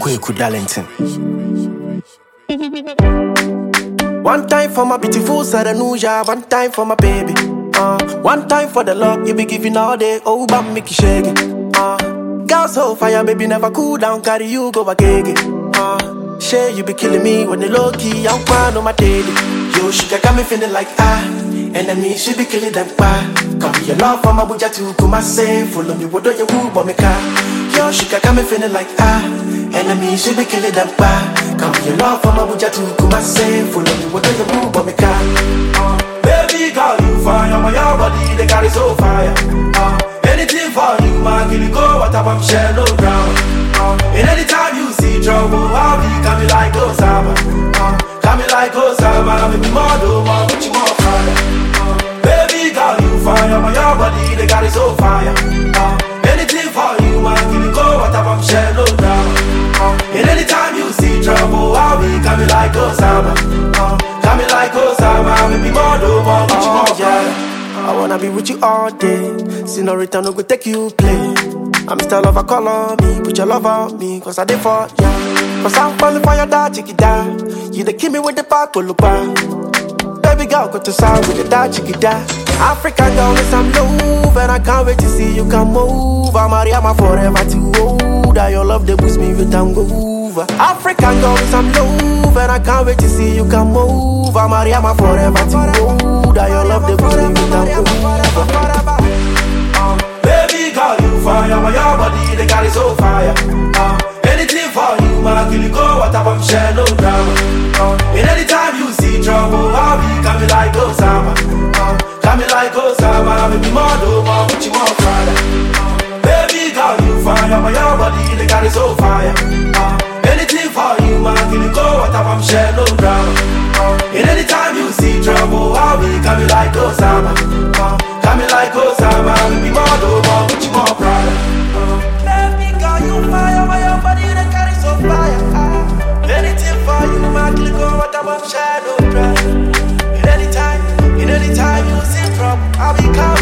Kweku Darlington. One time for my beautiful Saranuja, one time for my baby. One time for the love you be giving all day. Oh, but make you shake it. Girl so fire, baby, never cool down. Carry you go back again. Share you be killing me when the low key. I'm fine on my daily. Yo, she got me feeling like enemy, she be killing them pa. Come be your love for my buja to come my say. Follow me, what do you woo, but me car. Yo, she got me feeling like enemy, she be killing them pa. Come be your love for my buja to come my say. Follow me, what do you woo, but me car. Baby girl, you fire, my your body, they got it so fire. Anything for you, man, kill you go, what up, I'm shallow down. And anytime you see trouble, I'll be coming like Osama. Coming like Osama, make me more do more, but you more fire. Baby girl, you fire, my your body, they got it so fire. Anything for you, man, kill you go, what up, I'm shallow down. And anytime you see trouble, I'll be coming like Osama. Coming like Osama, make me more do more, but you more fire. I wanna be with you all day. Senorita, no go take you play. I'm Mr. Lover, call on me. Put your love on me, cause I did for ya. Cause I'm falling for your dad, chicky da. You the kill me with the back, Oluba. Baby girl, go to sound with the dad, chicky da. African girl, yes, I'm love. And I can't wait to see you come move. I'm Mariama forever too old. Your love, they boost me with tango. African girl, yes, I'm love. And I can't wait to see you come move. I'm Mariama forever too old. Your love, they boost me with tango. Baby girl, you fire, my your body, they got it so fire. Anything for you, man, kill you go, what up, I'm shallow down. And anytime you see trouble, I'll be coming like Osama. Coming like Osama, make me more do more, but you more fire. Baby girl, you fire, my your body, they got it so fire. Anything for you, man, kill you go, what up, I'm shallow down. And anytime you see trouble, I'll be coming like Osama. Coming like Osama, make me more do more, but you more proud. Baby girl, you fire, my your body, they carry so fire. Anything for you, man, kill go, what I'm shadow dry. In any time you see trouble, I'll be coming.